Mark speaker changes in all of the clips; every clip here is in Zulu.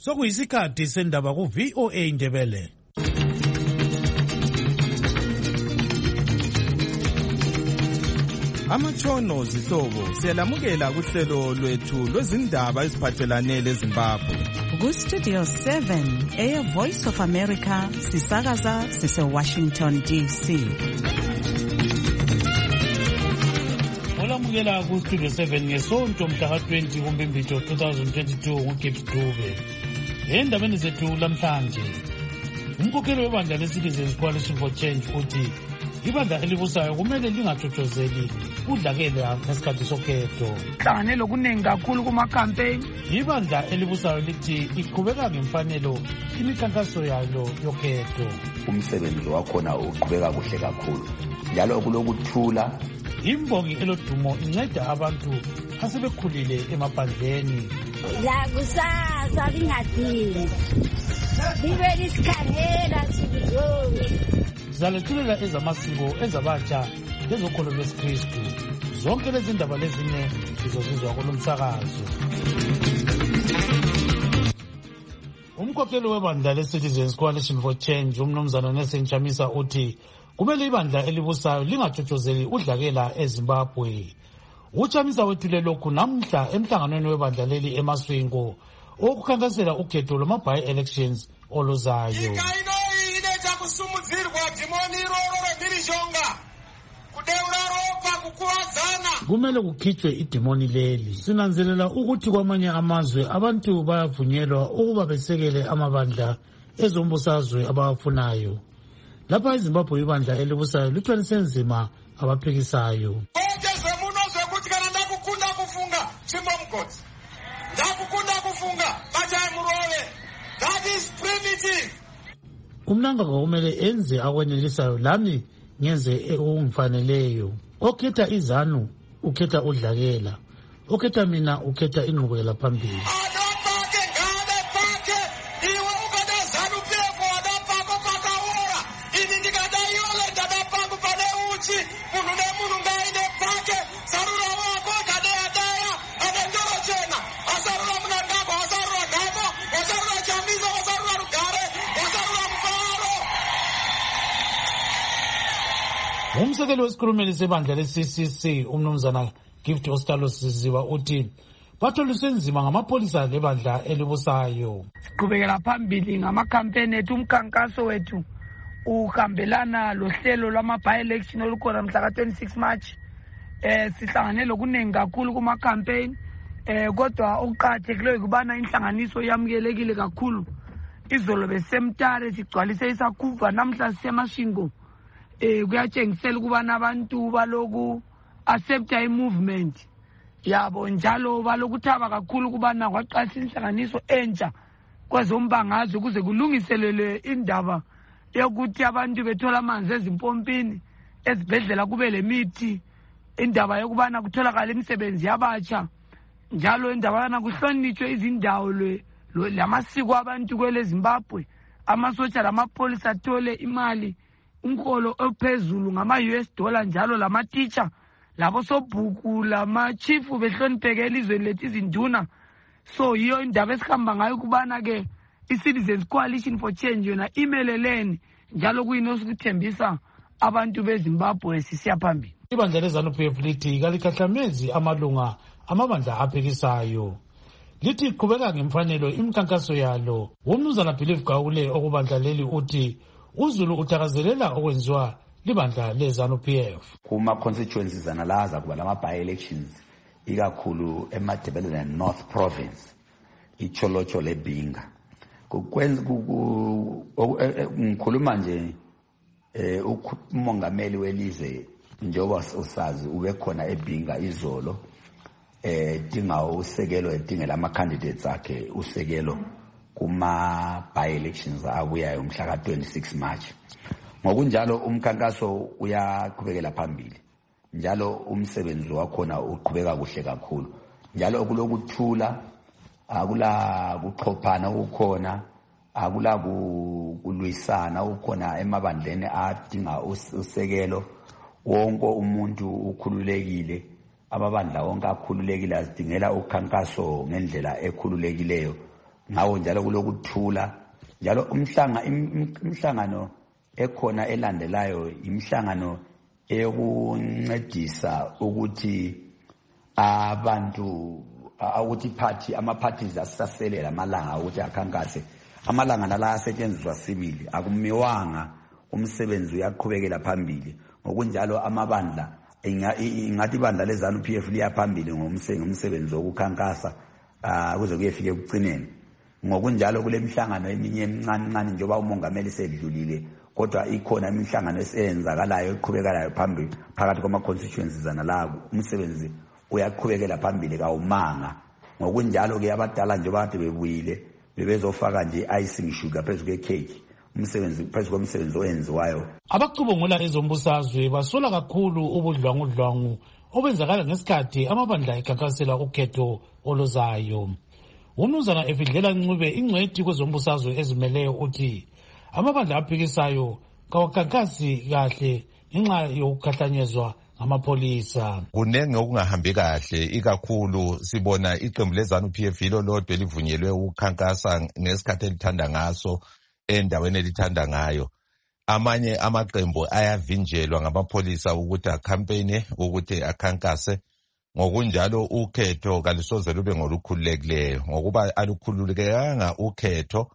Speaker 1: Sokuyisikhathi sendaba ku VOA Indebele.
Speaker 2: Amatshono zihlobo siyalamukela kuhlelo lwethu lwezindaba eziphathelane leZimbabwe.
Speaker 3: Ku Studio 7 Air Voice of America sisakaza sise Washington DC.
Speaker 1: Olamukela ku Studio 7 ngesonto mhla ka-20 kuMbimbithi 2022 nguGibbs Dube. Endabeni zethu lamhlanje, umkhokheli webandla le-Citizens Coalition for Change uthi ibandla elibusayo kumele lingatshotshozeleli udlakela ngesikhathi sokhetho.
Speaker 4: Hlanganelo kuningi kakhulu kuma-campaign.
Speaker 1: Ibandla elibusayo lithi iqhubeka ngemfanelo imikhankaso yalo yokhetho.
Speaker 5: Umsebenzi wakhona uqhubeka kuhle kakhulu, njalo kulokuthula.
Speaker 1: Imbongi elodumo inceda abantu asebekhulile emaphandleni.
Speaker 6: La kusasa lingadini libe lisikhangela sikuzonke.
Speaker 1: Zalethulela ezamasiko ezabatsha lezokholo lwesikristu. Zonke lezi ndaba lezine zizozizwa kulomsakazo. Umkhokheli webandla le-Citizens Coalition for Change umnumzana Nelson Chamisa uthi kumele ibandla elibusayo lingatshotshozeli udlakela eZimbabwe. Uchamisa wethule lokhu namhla emhlanganweni webandla leli eMasvingo okukhankasela ukhetho lwama-by-elections oluzayo. Kumele kukhitshwe idimoni leli. Sinanzelela ukuthi kwamanye amazwe abantu bayavunyelwa ukuba besekele amabandla ezombusazwe abawafunayo. Lapha eZimbabwe ibandla elibusayo lithwalise nzima abaphikisayo. Umnanga kumele enze akwenelisayo, lami ngenze okungifaneleyo. Okhetha izanu ukhetha udlakela, okhetha mina ukhetha inqubekela phambili. Umsekeli wesikhulumeli sebandla le-CCC umnumzana Gift Ostalos Ziziwa uthi batholiswe nzima ngamapholisa lebandla elibusayo.
Speaker 4: Siqhubekela phambili ngama-campaign ethu. Umkhankaso wethu uhambelana lohlelo lwama-by-election olukhona mhla ka-26 March. Sihlanganelo kuningi kakhulu kuma-campaign. Kodwa okuqakathekileyo kubana inhlanganiso yamukelekile kakhulu. Izolo besemtare sigcwalise isakhuva, namhla sisemashingo. Kuyatshengisela ukubana abantu baloku accepta i-movement yabo, njalo balokuthaba kakhulu ukubana kwaqalisa inhlanganiso entsha kwezombangazwe ukuze kulungiselelwe indaba yokuthi abantu bethola amanzi ezimpompini, ezibhedlela kube lemithi, indaba yokubana kutholakala imisebenzi yabatsha, njalo indaba yana kuhlonitshwe izindawo lamasiko abantu kwele Zimbabwe. Amasotsha lamapholisa athole imali umholo ophezulu ngama-US$, njalo lama-teacher labo sobhuku lama-chief behlonipheke elizweni lethu izinduna. So yiyo indaba esihamba ngayo kubana ke i-Citizens Coalition for Change yona imeleleni, njalo kuyini sokuthembisa abantu beZimbabwe sisiya phambili.
Speaker 1: Ibandla leZANU-PF lithi kalikahlamezi amalunga amabandla aphikisayo. Lithi iqhubeka ngemfanelo imikhankaso yalo. Umnumzana Believe Gawule okubandla leli uthi uZulu uthakazelela okwenziwa libandla leZANU-PF.
Speaker 5: Kuma-constituencies analaza kuba lama-by-elections ikakhulu eMadebele North Province, iCholocho leBinga. Ngikhuluma nje umongameli welizwe njengoba usazi ubekhona eBinga izolo, dinga usekelo edingela ama-candidates akhe usekelo kuma-by-elections abuyayo mhla ka-26 March. Ngokunjalo umkhankaso uyaqhubekela phambili, njalo umsebenzi wakhona uqhubeka kuhle kakhulu, njalo okulokuthula, akula kuxhophana ukukhona, akula kulwisana ukukhona emabandleni adinga usekelo. Wonke umuntu ukhululekile, amabandla wonke akhululekile, azidingela ukhankaso ngendlela ekhululekileyo ngawo njalo kulokuthula njalo umhlangano ekhona elandelayo imhlangano eyokuncedisa ukuthi abantu ukuthi ama-parties asisaselela amalanga ukuthi akhankase amalanga nala asetshenziswa sibili akumiwanga umsebenzi uyaqhubekela phambili ngokunjalo amabandla ingathi ibandla leZANU-PF liyaphambili ngomsebenzi wokukhankasa kuze kuyefika ekugcineni ngokunjalo kule mihlangano eminye emincane njengoba umongameli sedlulile kodwa ikhona imihlangano esenzakalayo eqhubekelayo phambili phakathi kwama-constituencies analabo umsebenzi uyaqhubekela phambili kawumanga ngokunjalo ke abadala njengoba kade bebuyile bebezofaka nje icing sugar phezu kwekeki phezu komsebenzi oyenziwayo.
Speaker 1: Abacubungula ezombusazwe basola kakhulu ubudlwangudlwangu obenzakala ngesikhathi amabandla ekhankasela ukhetho oluzayo. Umnumzana Efidlela Ncube ingcwethi kwezombusazwe ezimeleyo uthi amabandla aphikisayo kawakhankasi kahle ngenxa yokukhahlanyezwa ngamapolisa.
Speaker 7: Kunenge okungahambi kahle ikakhulu sibona iqembu leZANU-PF yilo lodwa livunyelwe ukukhankasa ngesikhathi elithanda ngaso endaweni elithanda ngayo. Amanye amaqembu ayavinjelwa ngamapolisa ukuthi akhampeyine ukuthi akhankase ngokunjalo ukhetho kalisoze lube ngolukhululekileyo ngokuba alukhululekanga ukhetho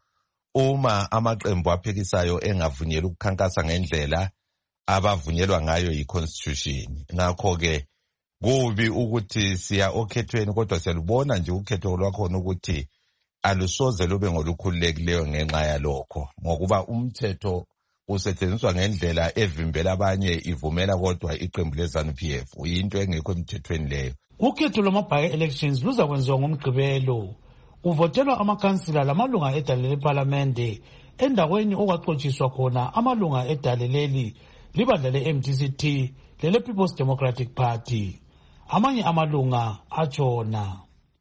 Speaker 7: uma amaqembu aphikisayo engavunyelwa ukukhankasa ngendlela abavunyelwa ngayo yi-constitution. Ngakho-ke kubi ukuthi siya okhethweni kodwa siyalubona nje ukhetho lwakhona ukuthi alusoze lube ngolukhululekileyo ngenxa yalokho ngokuba umthetho usetshenziswa ngendlela evimbela abanye ivumela kodwa iqembu leZANU-PF uyinto engekho emthethweni leyo.
Speaker 1: Ukhetho lwama-by-elections luzakwenziwa ngomgqibelo. Uvotelwa amakansila lamalunga edale leParlamente endaweni okwaxotshiswa khona amalunga edale leli libandla le-MDCT lele-People's Democratic Party. Amanye amalunga atshona.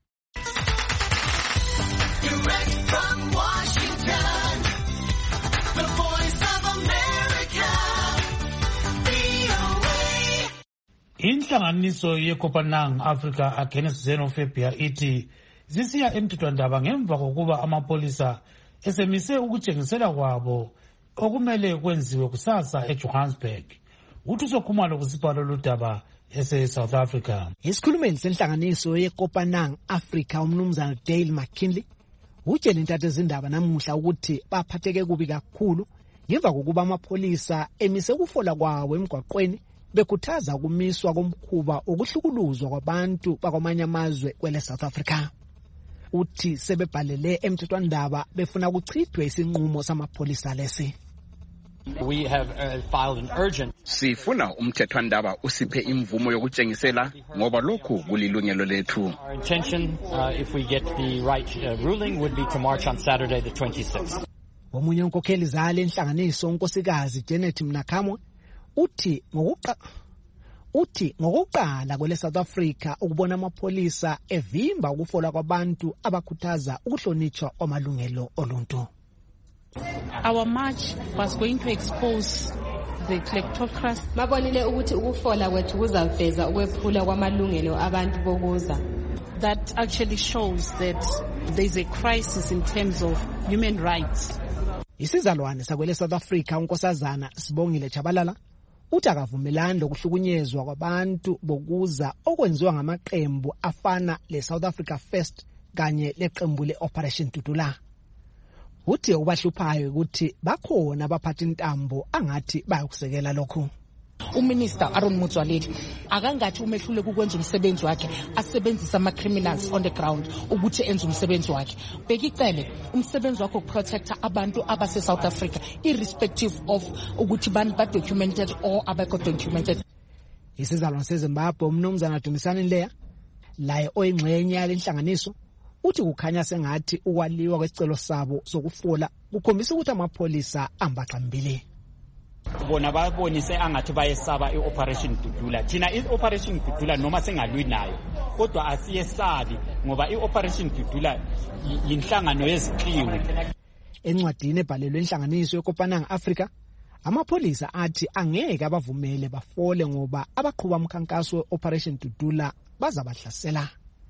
Speaker 1: Inhlanganiso yeCopenhagen Africa Against Xenophobia ithi zisiya emthethwandaba ngemva kokuba amapolisa esemise ukutshengisela kwabo okumele kwenziwe kusasa eJohannesburg. Uthuso Khumalo kusipalo lodaba ese-South Africa.
Speaker 8: Isikhulumeli senhlanganiso yeCopenhagen Africa umnumzana Dale McKinley utshela intatha ezindaba namuhla ukuthi baphatheke kubi kakhulu ngemva kokuba amapolisa emise ukufola kwawo emgwaqweni bekhuthaza ukumiswa komkhuba okuhlukuluzwa kwabantu bakwamanye amazwe kwele South Africa. Uthi sebebhalele emthethwandaba befuna ukuchithwe isinqumo samapolisa lesi.
Speaker 9: We have filed an urgent.
Speaker 10: Sifuna umthethwandaba usiphe imvumo yokutshengisela ngoba lokhu kulilungelo lethu.
Speaker 9: Our intention, if we get the right ruling, would be to march on Saturday the 26th.
Speaker 8: Omunye unkokheli zale inhlanganiso unkosikazi Janet Mnakamwe uthi ngokuqala kwele South Africa ukubona amapolisa evimba ukufola kwabantu abakhuthaza ukuhlonitshwa kwamalungelo oluntu.
Speaker 11: Our march was going to expose the kleptocracy.
Speaker 12: Mabonile ukuthi ukufola kwethu kuzaveza ukwephula kwamalungelo abantu bokuza.
Speaker 11: That actually shows that there is a crisis in terms of human rights.
Speaker 8: Isizalwane sakwele South Africa unkosazana Sibongile Chabalala uthi akavumelani lokuhlukunyezwa kwabantu bokuza okwenziwa ngamaqembu afana le-South Africa First kanye leqembu le-Operation Tutula. Uthi ubahluphayo ukuthi bakhona abaphatha intambo angathi bayokusekela lokhu.
Speaker 11: Uminister Aaron Motsoaledi akangathi umehluleka ukwenza umsebenzi wakhe asebenzisa ama-criminals on the ground ukuthi enze umsebenzi wakhe. Bekicele umsebenzi wakhe ukuprotecta abantu abase-South Africa irrespective of ukuthi bani ba-documented or abekho documented.
Speaker 8: Isizalwane seZimbabwe umnumzana Dumisani Leya laye oyingxenye yalenhlanganiso uthi kukhanya sengathi ukwaliwa kwesicelo sabo sokufola kukhombisa ukuthi amapolisa ambaxambile.
Speaker 9: Bona babonise angathi bayesaba i-Operation Tutula. Thina i-Operation Tutula noma sengalwi nayo kodwa asiyesabi ngoba i-Operation Tutula yinhlangano yeziqiwi.
Speaker 8: Encwadini ebhalelwe inhlanganiso yeCopenhagen Africa amapolisa athi angeke abavumele bafole ngoba abaqhuba umkhankaso we-Operation Tutula bazabahlasela.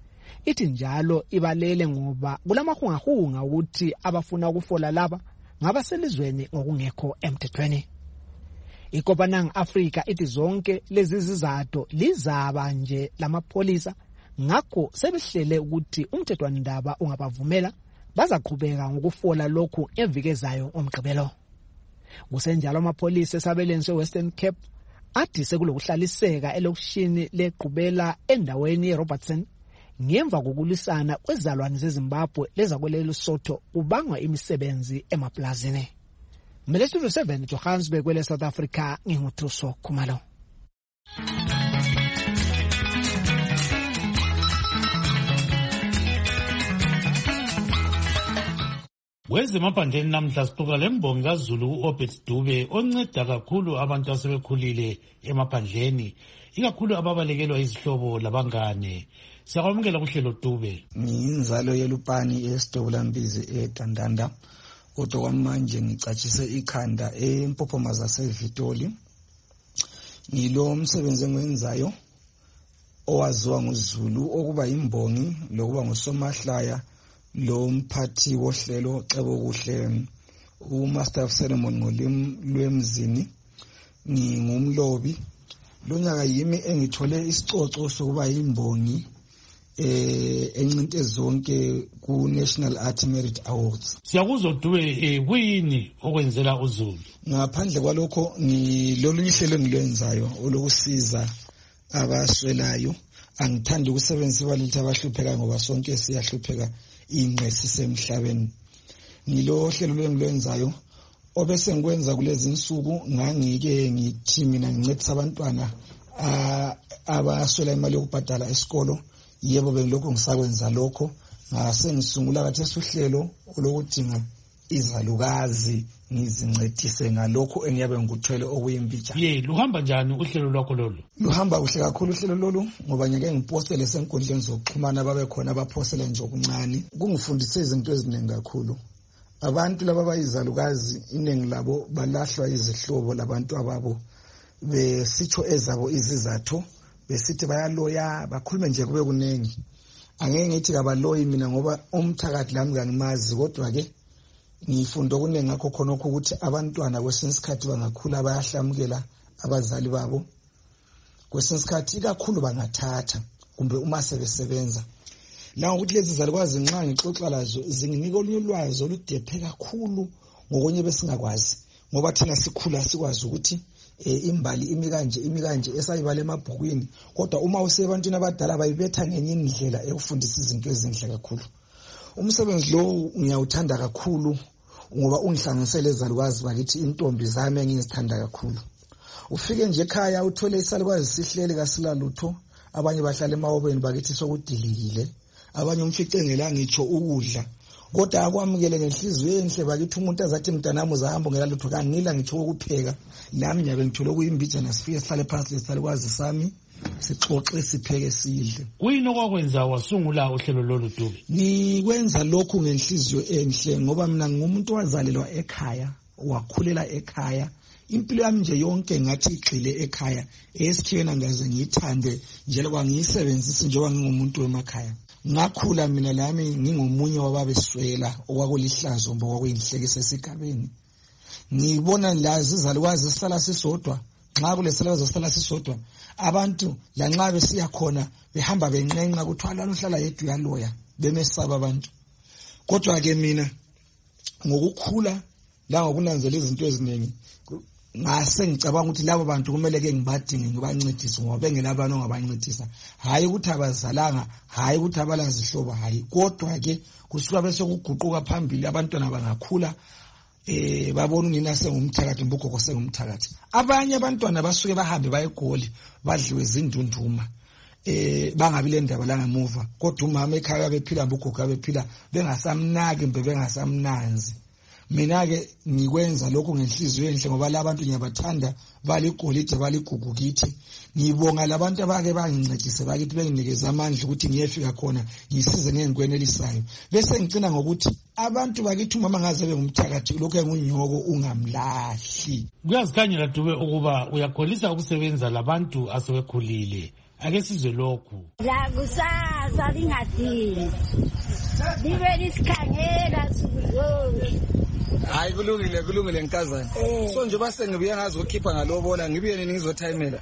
Speaker 8: ithi njalo ibalele ngoba kulamahungahunga ukuthi abafuna ukufola laba ngabaselizweni ngokungekho emthethweni. IKopanang Africa ithi zonke lezi zizathu lizaba nje lamapholisa, ngakho sebehlele ukuthi umthethwandaba ungabavumela bazaqhubeka ngokufola lokhu evikezayo omgqibelo. Kusenjalo amapholisa esabeleni seWestern Cape athi sekulokuhlaliseka elokishini leqhubela endaweni yeRobertson ngemva kokulisana kwezalwane zeZimbabwe lezakwele Lesotho kubangwa imisebenzi emaplazini. Melestudio 7 Johannesburg kwele South Africa, nginguthuso Khumalo.
Speaker 1: Kwezemaphandleni namhla sixoxa lembongi kaZulu uObert Dube onceda kakhulu abantu asebekhulile emaphandleni, ikakhulu ababalekelwa izihlobo labangane. Siyakwamukela kuhlelo Dube.
Speaker 13: Ngiyinzalo yeLupani eSidobhulambizi eDandanda, kodwa kwamanje ngicatshise ikhanda eMpophoma seVitoli. Ngilo umsebenzi engiwenzayo owaziwa nguZulu okuba imbongi lokuba ngusomahlaya lo mphathi wohlelo Cebo Kuhle uMaster of Ceremony ngolimi lwemzini. Ngingumlobi. Lo nyaka yimi engithole isicoco sokuba imbongi encinti zonke ku National Art Merit Awards.
Speaker 1: Siyakuzwa Dube, kuyini okwenzela uZulu?
Speaker 13: Ngaphandle kwalokho ngilolunye ihlelo engilwenzayo olokusiza abaswelayo. Angithandi ukusebenzisa imali abahlupheka ngoba sonke siyahlupheka ingqesi semhlabeni. Ngilo hlelo lengilwenzayo obese ngikwenza kulezi insuku ngangike ngithi mina ngincedisa abantwana abaswela imali yokubhadala esikolo. Yebo bengilokho ngisakwenza lokho, ngase ngisungula kathi uhlelo olokudinga izalukazi ngizincedise ngalokho engiyabe ngikuthwele okuyimbija.
Speaker 1: Luhamba njani uhlelo lwakho lolu?
Speaker 13: Luhamba kuhle kakhulu uhlelo lolu ngoba ngeke ngipostele senkundleni zokuxhumana babe khona abaphostele nje okuncane. Kungifundise izinto eziningi kakhulu. Abantu laba bayizalukazi iningi labo balahlwa izihlobo labantu ababo besitho ezabo izizathu, besithi bayaloya bakhulume nje kube kunengi. Angeke ngithi kabaloyi mina ngoba umthakathi lami kangimazi, kodwa ke ngifunda okuningi ngakho khonokho ukuthi abantwana kwesinye isikhathi bangakhula bayahlamukela abazali babo, kwesinye isikhathi ikakhulu bangathatha kumbe uma sebesebenza. La ukuthi lezi zalukwazi nxa ngixoxa lazo zinginika olunye ulwazi oludephe kakhulu ngokunye besingakwazi, ngoba thina sikhula sikwazi ukuthi imbali imikanje esayibala emabhukwini, kodwa uma usebantwini abadala bayibetha ngenye indlela ekufundisa izinto ezinhle kakhulu. Umsebenzi lo ngiyawuthanda kakhulu ngoba ungihlanganisele ezalukwazi bakithi intombi zami engizithanda kakhulu. Ufike nje ekhaya uthole isalukwazi sihlele kasilalutho, abanye bahlala emawobeni bakithi sokudilikile, abanye umfice ngelanga ngitsho ukudla, kodwa akwamukele ngenhliziyo enhle bakithi umuntu azathi mntanami uzahamba ngelalutho kangila ngitsho ukupheka. Nami nyabe ngithole ukuyimbija nasifike sihlale phansi lesalukwazi sami sixoxe sipheke sidle.
Speaker 1: Kuyini okwakwenza wasungula uhlelo lolu Dube?
Speaker 13: Ngikwenza lokhu ngenhliziyo enhle ngoba mina ngumuntu wazalelwa ekhaya, wakhulela ekhaya. Impilo yami nje yonke ngathi igxile ekhaya, esikhiyena ngaze ngiyithande njengoba ngiyisebenzisa njengoba ngingumuntu wemakhaya. Ngakhula mina lami ngingomunye wababeswela okwakulihlazo ngoba kwakuyinhlekisa esigabeni. Ngibona lazi izalukwazi sisala sisodwa, nxa kulesalukwazi sisala sisodwa abantu lanxa besiya khona behamba benqenqa ukuthi alana uhlala yedwa uyaloya, bemesaba abantu. Kodwa ke mina ngokukhula la ngokunanzela izinto eziningi ngase ngicabanga ukuthi labo bantu kumele ke ngibadinge ngibancedise ngoba bengelabani ongabancedisa, hayi ukuthi abazalanga, hayi ukuthi abalazihlobo, hayi, kodwa ke kusuka bese kuguquka phambili abantwana bangakhula babona unina sengumthakathi mbugogo sengumthakathi. Abanye abantwana basuke bahambe bayegoli badliwe izindunduma bangabi le ndaba la ngemuva, kodwa umama ekhaya bephila mbugogo bephila bengasamnaki mbe bengasamnanzi. Mina ke ngikwenza lokho ngenhliziyo enhle ngoba labantu ngiyabathanda, baligolide baligugu kithi. Ngibonga labantu abake bangincedise bakithi benginikeza amandla ukuthi ngiyefika khona ngisize ngengikwenelisayo. Bese ngicina ngokuthi abantu bakithi umama ngaze bengumthakathi lokho engunyoko ungamlahli.
Speaker 1: Kuyazikhanyela Dube ukuba uyakholisa ukusebenza labantu asebekhulile ake sizwe lokhu.
Speaker 6: La kusasa lingadini libe lisikhangela sukuzonke.
Speaker 14: Hayi kulungile nkazana. So nje base ngibuye ngazi ukukhipha ngalobola ngibuye nini ngizothayimela.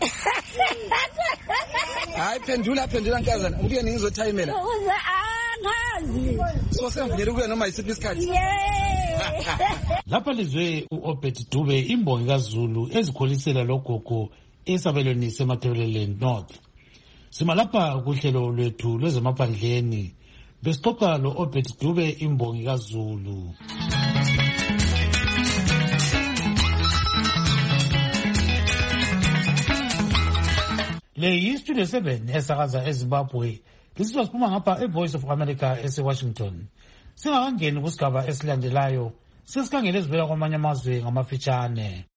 Speaker 14: Hayi phendula nkazana ngibuye nini ngizothayimela.
Speaker 6: Angazi.
Speaker 14: So sengivuyela kuya noma isiphi isikhathi.
Speaker 1: Lapha lizwe uObed Dube imbongi kaZulu ezikholisela logogo esabelweni seMathebeleleni North. Sima lapha kuhlelo lwethu lwezemaphandleni besixoxa loObed Dube imbongi kaZulu. Le yiStudio 7 esakaza eZimbabwe. Lisizwa siphuma ngapha eVoice of America eseWashington. Singakangeni kusigaba esilandelayo, sesikhangele ezivela kwamanye amazwe ngamafitshane.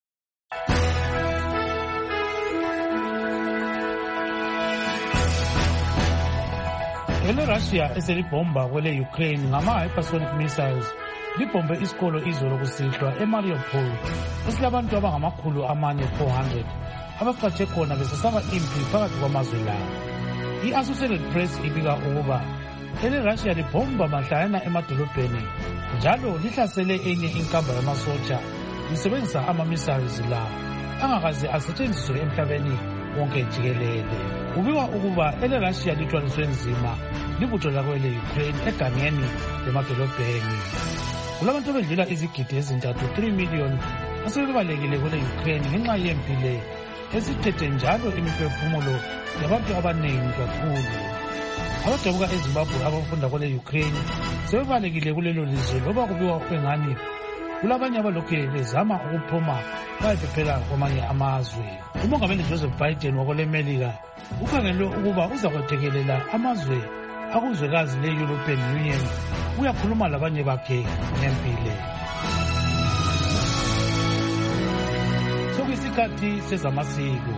Speaker 1: EleRussia eselibhomba kwele Ukraine ngama-hypersonic missiles libhombe isikolo izolo kusihlwa eMariupol esilabantu abangama-400 abacatshe khona besesaba impi phakathi kwamazwe lawo. I-Associated Press ibika ukuba EleRussia libhomba mahlayana emadolobheni njalo lihlasele enye inkamba yamasotsha lisebenzisa ama-missiles lawo angakaze asetshenziswe emhlabeni wonke jikelele. Kubikwa ukuba EleRussia lithwaliswe nzima libutho lakwele Ukraine egangeni lemadolobheni. Kulabantu abedlula izigidi ezintathu 3 million asebebalekile kwele Ukraine ngenxa yempi le esithethe njalo imiphefumulo yabantu abaningi kakhulu. Abadabuka eZimbabwe abafunda kwele Ukraine sebebalekile kulelo lizwe loba kubiwa engani kulabanye abalokhe bezama ukuphuma bayephephela kwamanye amazwe. Umongameli Joseph Biden wakwele Melika ukhangelwe ukuba uzakwethekelela amazwe akuzwekazi le-European Union uyakhuluma labanye bakhe ngempile. Sokuyisikhathi sezamasiko.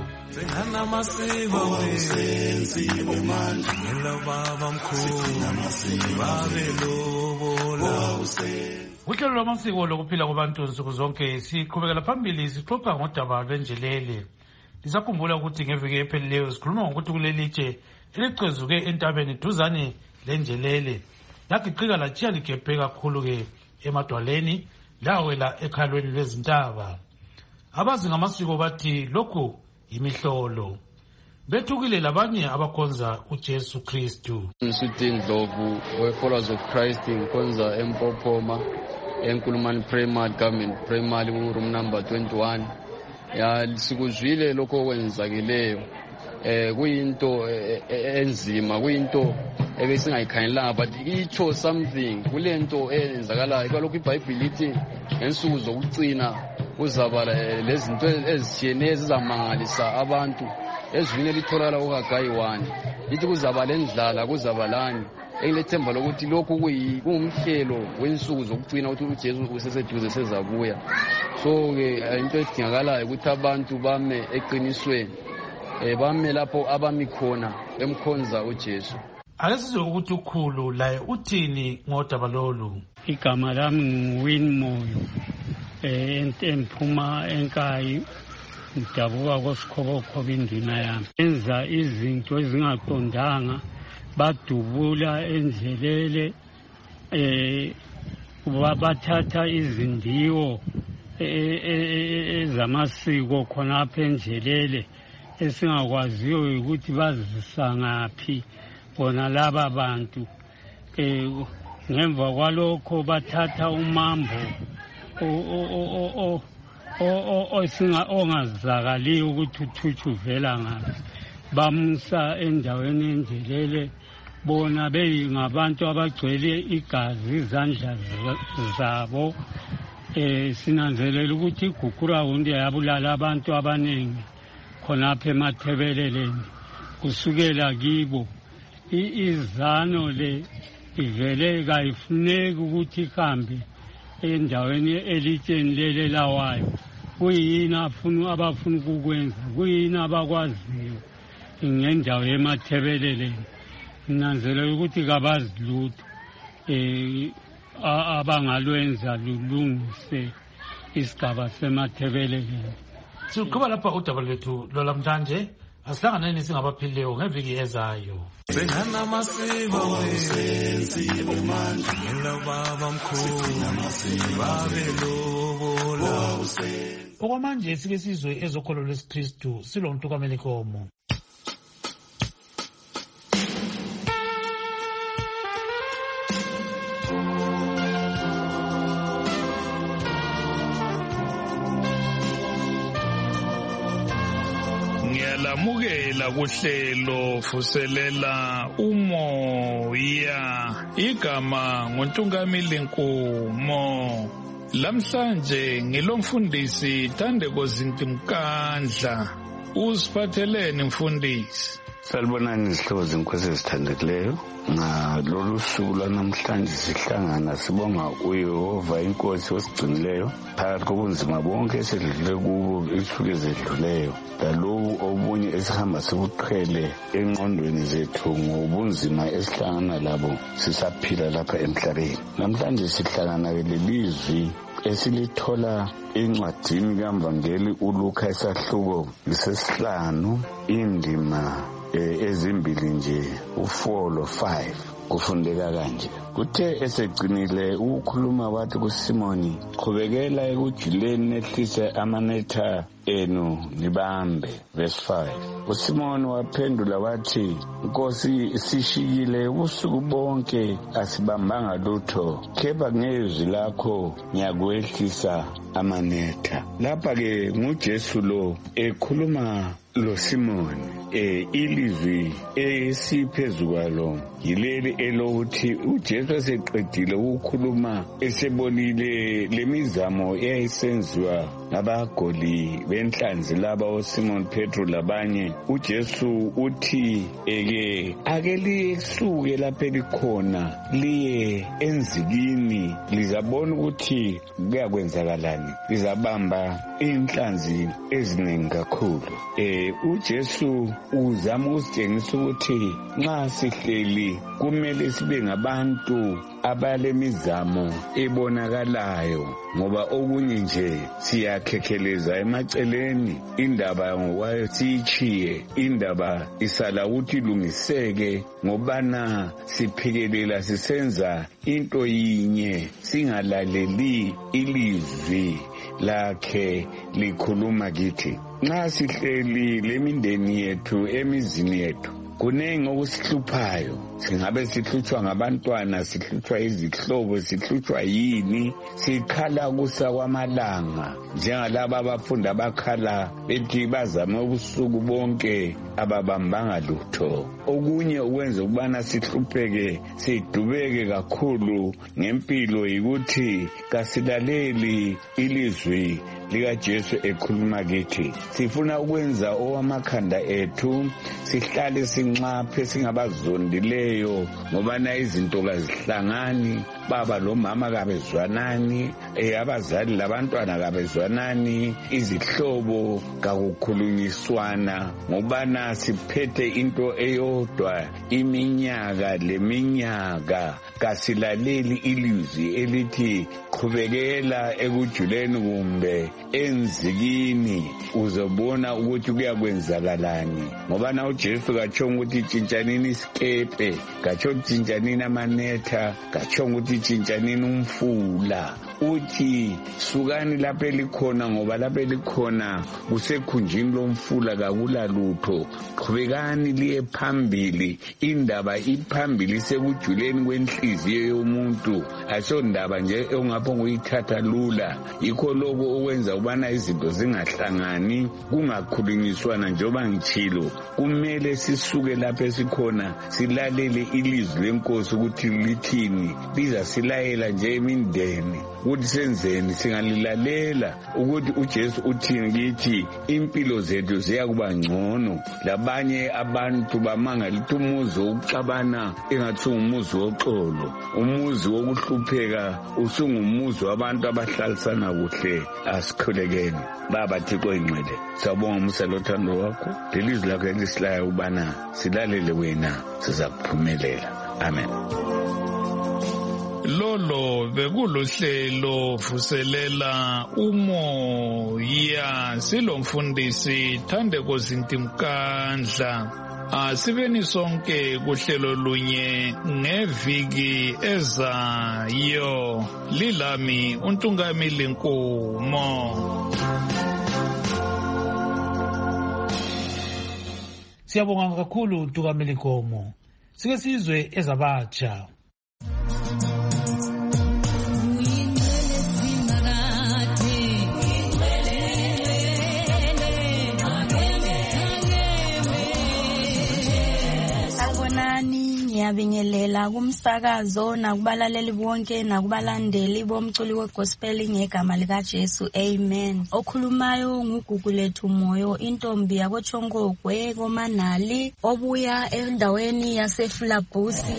Speaker 1: Uhlelo lwamasiko lokuphila kwabantu nsuku zonke siqhubekela phambili sixoxa ngodaba lwenjelele. Lisakhumbula ukuthi ngeviki ephelileyo sikhuluma ngokuthi kulelitshe elicezuke entabeni duzane lenjelele lagiqika latshiya ligebhe kakhulu-ke emadwaleni lawela ekhalweni lwezintaba. Abazi ngamasiko bathi lokhu yimihlolo. Bethukile labanye abakhonza uJesu Kristu.
Speaker 15: Ngisuthi Ndlovu we-Followers of Christ ngikhonza eMpophoma eNkulumani Primary Government Primary room number 21. Ya sikuzwile lokho okwenzakeleyo. Kuyinto enzima, kuyinto ebesingayikhangelanga but itsho something kulento eyenzakalayo. Kalokhu iBhayibheli lithi ngensuku zokucina kuzaba lezinto ezitshiyeneyo ezizamangalisa abantu. Ezwini elitholakala kuHagayi 1 lithi kuzaba lendlala, kuzaba lani. Engilethemba lokuthi lokhu kungumhlelo wensuku zokucina ukuthi uJesu useseduze sezabuya. So-ke into edingakalayo ukuthi abantu bame eqinisweni, bame lapho abami khona emkhonza uJesu.
Speaker 1: Ake sizwe ukuthi ukhulu laye uthini ngodaba lolu.
Speaker 16: Igama lami nguWin Moyo, emphuma enkayi ngidabuka koSikhobokhobe induna yami. Enza izinto ezingaqondanga, badubula endlelele, bathatha izindiwo ezamasiko khonapha endlelele esingakwaziyo ukuthi bazisa ngaphi bona laba bantu. Ngemva kwalokho bathatha umambo ongazakaliyo ukuthi uthuthu vela ngaphi, bamusa endaweni endlelele bona beyingabantu abagcwele igazi izandla zabo. Sinanzelela ukuthi igugurahundi yabulala abantu abaningi khonapha eMathebeleleni kusukela kibo. Izano le ivele kayifuneki ukuthi ihambe endaweni elitsheni lele lawayo. Kuyini abafuna ukukwenza, kuyini abakwaziyo ngendawo yeMathebeleleni. Nanzelela ukuthi kabazi lutho abangalwenza lulungise isigaba seMathebeleleni.
Speaker 1: Siqhuba lapha udaba lwethu lwalamhlanje Asihlanganeni singabaphilileyo ngeviki ezayo. Okwamanje sike sizwe ezokholo lwesikristu silomtukameli komo.
Speaker 17: Ngiyalamukela kuhlelo Vuselela Umoya, igama nguNtungamili Nkomo. Lamhlanje ngilomfundisi Thandeko Zintimkandla. Usiphatheleni mfundisi?
Speaker 18: Salibonani izihlobo zenkosi ezithandekileyo. Ngalolu suku lwanamhlanje sihlangana sibonga uYehova inkosi osigcinileyo phakathi kobunzima bonke esedlule kubo insuku ezedluleyo, lalobu obunye esihamba sibuqhele engqondweni zethu ngobunzima esihlangana labo sisaphila lapha emhlabeni. Namhlanje sihlangana lelizwi esilithola encwadini kaMvangeli uLuka isahluko lesesihlanu indima ezimbili nje u4 lo5 kufundeka kanje. Kuthe esegcinile ukukhuluma wathi kuSimoni, qhubekela ekujuleni nehlise amanetha enu nibambe. Verse 5. uSimoni waphendula wathi, Nkosi, sishiyile ubusuku bonke asibambanga lutho, kepha ngezwi lakho ngiyakwehlisa amanetha. Lapha-ke nguJesu lo ekhuluma lo Simoni. Ilizwi esiphezu kwalo yileli elokuthi uJesu eseqedile ukukhuluma, esebonile lemizamo eyayisenziwa ngabagoli benhlanzi laba oSimon Petro labanye, uJesu uthi ake lisuke lapho elikhona liye enzikini, lizabona ukuthi kuyakwenzakalani, lizabamba inhlanzi eziningi kakhulu. uJesu uzama ukusitshengisa ukuthi nxa sihleli kumele sibe ngabantu abalemizamo ebonakalayo, ngoba okunye nje siyakhekheleza emaceleni, indaba ngokwayo siyichiye, indaba isala ukuthi ilungiseke ngobana siphekelela sisenza into yinye, singalaleli ilizwi lakhe likhuluma kithi. Nxa sihleli lemindeni yethu emizini yethu kunengi okusihluphayo, singabe sihlutshwa ngabantwana, sihlutshwa izihlobo, sihlutshwa yini, sikhala kusa kwamalanga njengalaba abafunda bakhala bethi bazame ubusuku bonke ababambanga lutho. Okunye ukwenza ukubana sihlupheke sidubeke kakhulu ngempilo yikuthi kasilaleli ilizwi likaJesu ekhuluma kithi. Sifuna ukwenza owamakhanda ethu, sihlale sinxaphe singabazondileyo, ngobana izinto kazihlangani, baba lomama kabezwanani, abazali labantwana kabezwanani, izihlobo kakukhulunyiswana, ngobana siphethe into eyodwa iminyaka leminyaka. Kasilaleli ilizwi elithi qhubekela ekujuleni kumbe enzikini, uzobona ukuthi kuyakwenzakalani. Ngobana uJesu katshonga ukuthi tshintshanini isikepe, katshonga tshintshanini amanetha, katshonga ukuthi tshintshanini umfula. Uthi sukani lapho elikhona, ngoba lapho elikhona kusekhunjini lomfula kakula lutho. Qhubekani liye phambili, indaba iphambili sekujuleni kwenhliziyo yomuntu, asondaba nje ongapho nguyithatha lula. Yikho lokho okwenza ubana izinto zingahlangani, kungakhulunyiswana njengoba ngitshilo. Kumele sisuke lapho esikhona, silalele ilizwi lenkosi ukuthi lithini, liza silayela nje imindeni ukuthi senzeni. Singalilalela ukuthi uJesu uthini kithi, impilo zethu ziyakuba ngcono. Labanye abantu bamanga lithi umuzi wokuxabana engathi umuzi woxolo, umuzi wokuhlupheka usungumuzi wabantu abahlalisana kuhle. Asikhulekeni Baba Thixo ingcwele, siyabonga umusa lothando wakho, lelizwi lakho elisilayo ubana silalele wena, siza kuphumelela. Amen.
Speaker 17: lolo bekuluhlelo vuselela umoya silomfundisi Thandeko Zintimkandla. Asibeni sonke kuhlelo lunye ngeviki ezayo. Lilami uNtungamili Nkumo.
Speaker 1: Siyabonga kakhulu Ntungamili Nkomo. Sike sizwe ezabatsha.
Speaker 6: Ngiyabingelela kumsakazo nakubalaleli bonke nakubalandeli bomculi wegospel ngegama lika Jesu. Amen. Okhulumayo nguGugulethu Moyo, intombi yakoTshongogwe koManali obuya endaweni yaseFlabusi.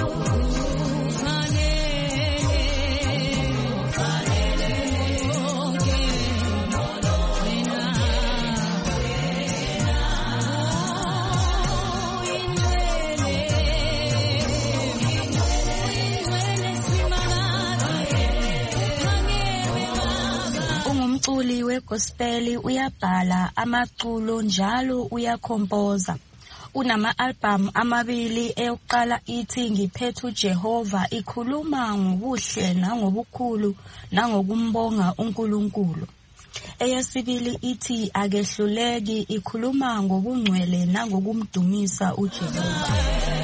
Speaker 6: Umculi wegospel uyabhala amaculo njalo uyakhompoza. Unama-album amabili, eyokuqala ithi Ngiphethe uJehova, ikhuluma ngobuhle nangobukhulu nangokumbonga uNkulunkulu. Eyesibili ithi Akehluleki, ikhuluma ngobungcwele nangokumdumisa uJehova.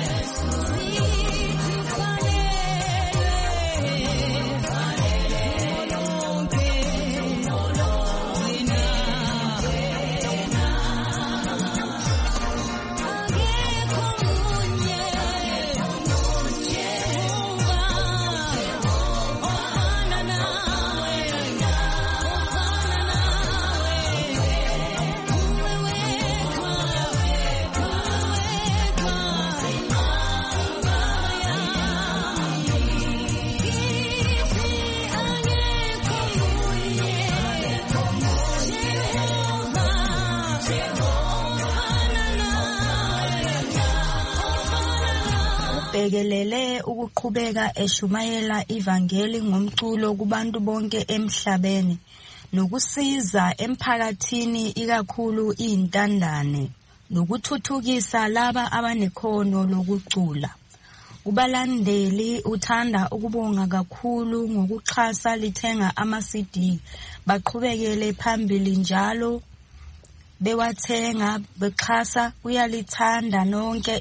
Speaker 6: Bekelele ukuqhubeka eshumayela ivangeli ngomculo kubantu bonke emhlabeni nokusiza emphakathini ikakhulu izintandane nokuthuthukisa laba abanekhono lokucula. Kubalandeli uthanda ukubonga kakhulu ngokuxhasa lithenga ama-CD, baqhubekele phambili njalo bewathenga bexhasa, uyalithanda nonke.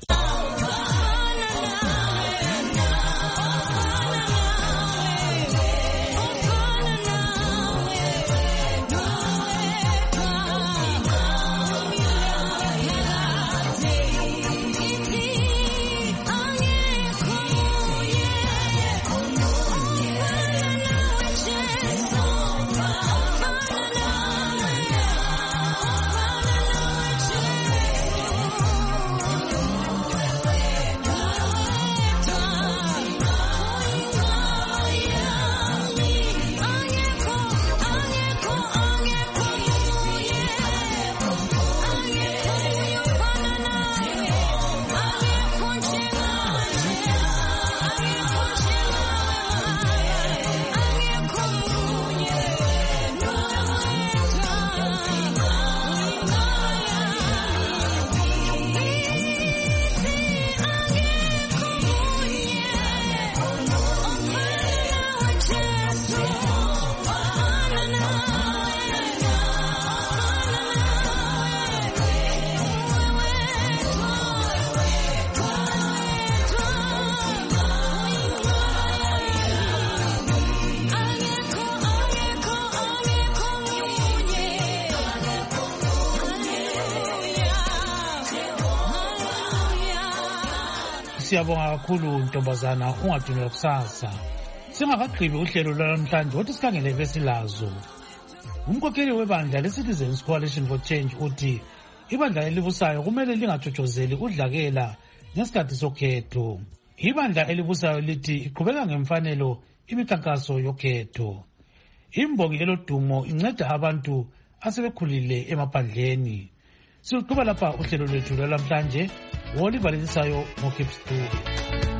Speaker 1: Siyabonga kakhulu ntombazana, ungadinwa kusasa. Singakagqibi uhlelo lwanamhlanje wathi sikhangele besilazo. Umkhokheli webandla leCitizens Coalition for Change uthi ibandla elibusayo kumele lingatshotshozeli udlakela ngesikhathi sokhetho. Ibandla elibusayo lithi iqhubeka ngemfanelo imikhankaso yokhetho. Imbongi elodumo inceda abantu asebekhulile emaphandleni. Siqhubeka lapha uhlelo lwethu lwalamhlanje. Oliver Lisayo, Mokip Studio.